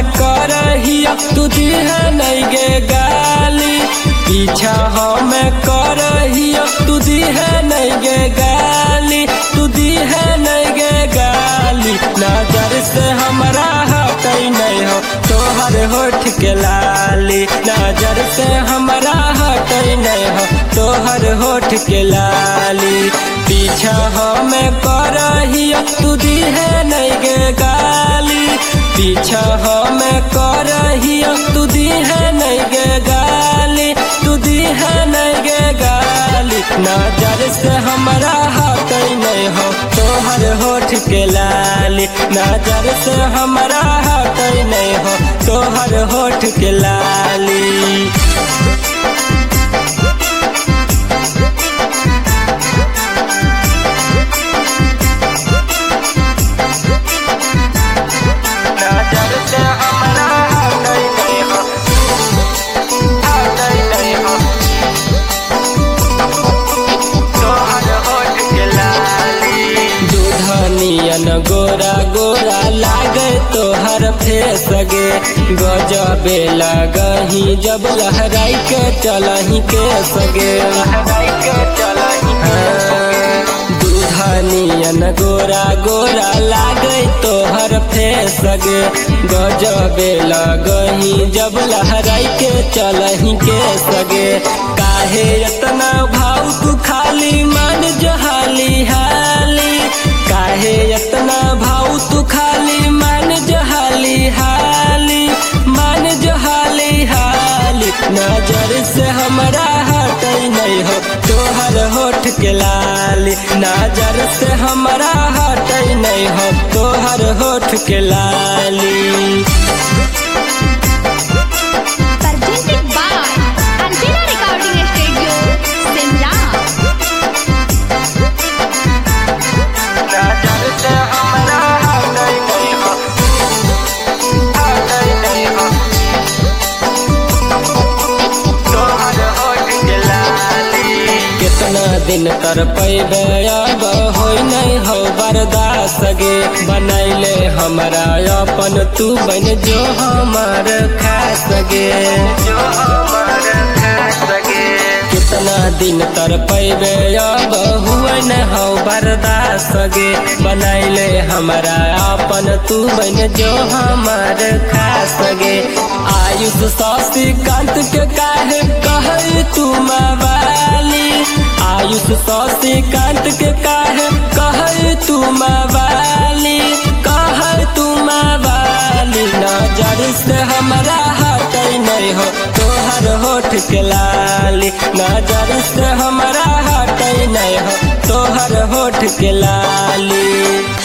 करहिया तू दिहे नहीं गे गाली, पीछा हम करहिया तू दिहे नहीं गे गाली, तू दिहे नहीं गे गाली। नजर से हमरा हटई नहीं हो तोहर होठ के लाली, नजर से हमरा हटई नहीं हो तोहर होठ के लाली। पीछा हम करहिया तू दिहे नहीं गे गाली, पीछा हम करहिया तू दिहे नहीं गे गाली, तू दिहे नहीं गे गाली। नजर से हमरा हटई नहीं हो तोहर होठ के लाली, नजर से हमरा हटई नहीं हो तोहर होठ के लाली। गोरा गोरा लागे तोहर फेस गे, गजबे लगही जब लहराई के चलही के सगे, दूधनियन गोरा गोरा लागे तोहर फेस गे, गजबे लगही जब लहराई के चलही के सगे। काहे इतना भाव तू खाली मन जहाली हाली, काहे इतना भाव तू खाली मन जहाली हाली, मन जहाली हाली। नजर से हमरा हटई नहीं हो तोहर होठ के लाली, नजर से हमरा हटई नहीं हो तोहर होठ के लाली। दिन कर पैबे अब होई नहीं हो बर्दाश्त गे, बनैले हमरा अपन तू बन जो हमार खास गे, जो हमार खास गे। कितना दिन कर पैबे अब हुए न हो बर्दाश्त गे, बनैले हमरा अपन तू बन जो हमार खास गे। आयुष शशिकांत के काहे कहै तू मवाली, आयुष शशिकांत के काहे कहै तू मवाली, कहै तू मवाली। नजर से हमरा हटई नहीं हो तोहर होठ के लाली, नजर से हमरा हटई नहीं हो तोहर होठ के लाली।